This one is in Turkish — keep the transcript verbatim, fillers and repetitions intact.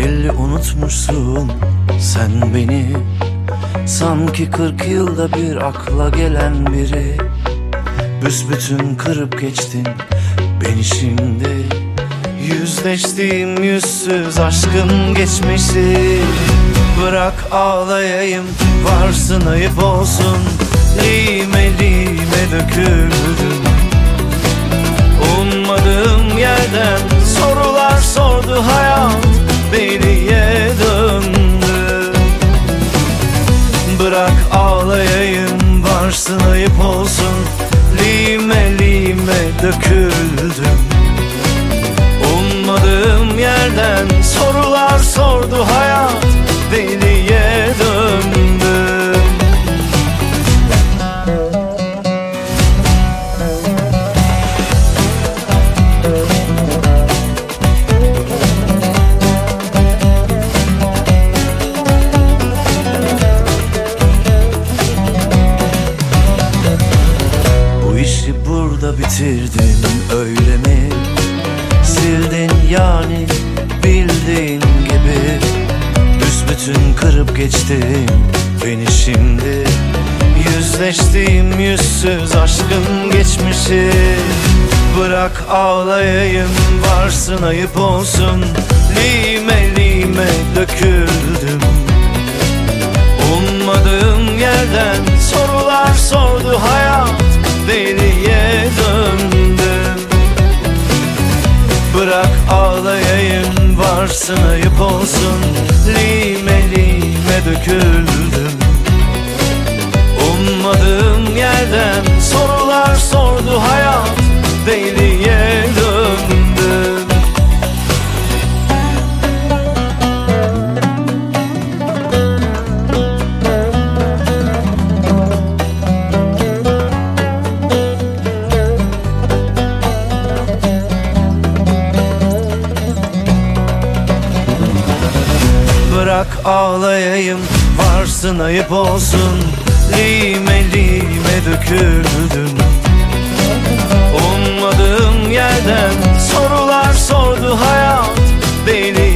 Belli unutmuşsun sen beni, sanki kırk yılda bir akla gelen biri. Büsbütün kırıp geçtin beni şimdi, yüzleştiğim yüzsüz aşkın geçmişi. Bırak ağlayayım, varsın ayıp olsun, lime lime döküldüm. Ummadığım yerden sorular sordu hayat, deliye döndü. Bırak ağlayayım, varsın ayıp olsun, lime lime döküldüm. Ummadığım yerden sorular sordu hayat, deliye döndü. Bu işi burada bitirdin öyle mi? Sildin yani bildiğin gibi, büsbütün kırıp geçtin beni şimdi, yüzleştiğim yüzsüz aşkın geçmişi. Bırak ağlayayım, varsın ayıp olsun, lime lime döküldüm. Ummadığım yerden sorular sordu hayat, deliye döndüm. Bırak ağlayayım, varsın ayıp olsun, lime lime döküldüm. Ummadığım yerden sorular sordu hayat, deliye döndüm. Bırak ağlayayım, varsın ayıp olsun, lime lime döküldüm. Ummadığım yerden sorular sordu hayat, deli